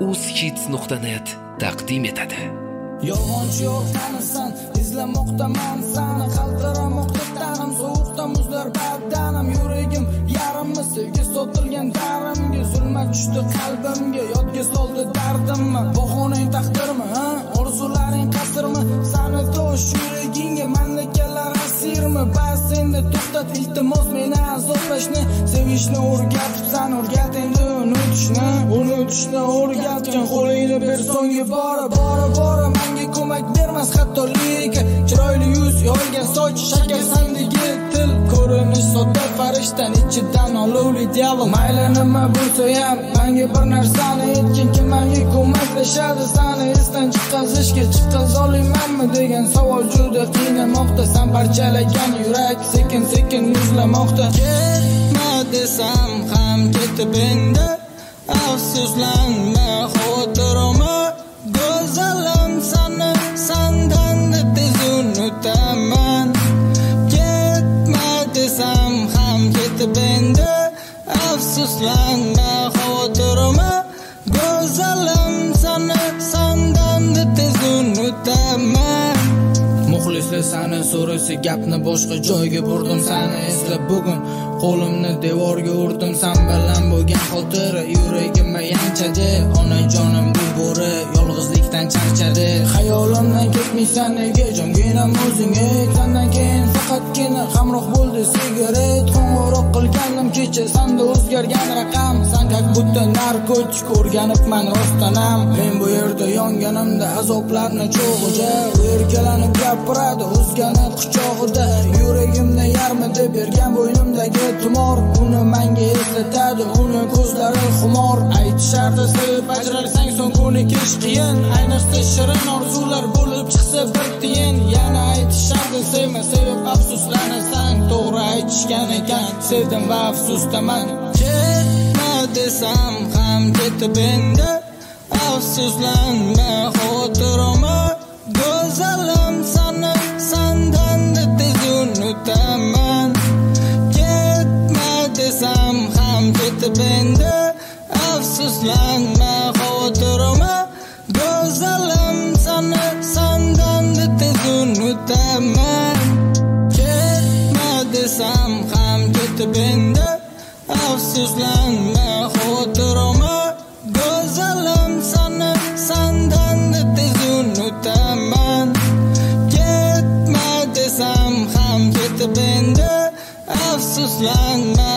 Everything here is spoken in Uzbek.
uzhits.net taqdim etadi. Yolg'onchi yo'q tanisan, izlamoqdaman sani, qaltiramoqda tanim, sovuqda muzlar baddanim, yuragim yarimmi, sevgi sotilgan darimga, zulmat tushdi qalbimga, yodga soldi dardimmi, bahonang taqdirmi, orzularing qasrmi, sani tosh yuragingga, mandakalar asirmi, bas endi to'xtat, iltimos meni azoblashni, sevishni o'rgatibsan, o'rgat endi unutishni o'rgatgan, qo'lingni ber so'nggi bora menga ko'mak bermas hatto lirika, chiroyli yuz, yoygan soch, shakar sandagi til, ko'rinish sodda farishtan ichidan olovli devil, mayli nima bo'lsa ham menga bir narsani aytgin, kim menga ko'maklashadi, sani esdan chiqazishga chiqazolmaymanmi degan savol juda qiynamoqda, sen parchalagan yurak sekin muzlamoqda. Ketma desam ham ketib endi, afsuslanma xotirama, go'zalim sani sandan tez unutaman. Ketma desam ham ketib endi, afsuslanma xotirama, go'zalim sani sandan tez unutaman. Muxlislar sani so'rasa gapni boshqa joyga burdim, sani eslab bugun qo'limni devorga urdim, sen bilan bo'lgan xotira yuragimga yanchadi, onajonim bu bo'ri yolg'izlikdan charchadi, xayolimdan ketmaysan nega jonginam o'zingga, sendan keyin faqatgina hamroh bo'ldi sigaret, qo'ng'iroq qilgandim kecha senda o'zgargan raqam, sen как будто narkotik o'rganibman rostdanam, men bu yerda yonganimda azoblarni cho'g'ida, erkalanib gapiradi o'zgani quchog'ida, yuragimni yarmida bergan bo'ynimdagi tumor, uni menga eslatadi, uni ko'zlari xumor, aytishardi sevib ajralsang so'ng ko'nikish qiyin, ayniqsa shirin orzular bo'lib chiqsa bir tiyin, yana aytishardi sevma sevib afsuslanasan, to'g'ri aytishgan ekan, sevdim va afsusdaman. Ketma desam ham ketib endi, afsuslanma xotirama, go'zalim sani sandan tez unutaman. Ketma desam ham ketib endi, afsuslanma xotirama, go'zalim sani sandan tez unutaman. Ketma desam ham ketib endi, afsuslanma xotirama, go'zalim sani sandan tez unutaman. Ketma desam ham ketib endi, afsuslanma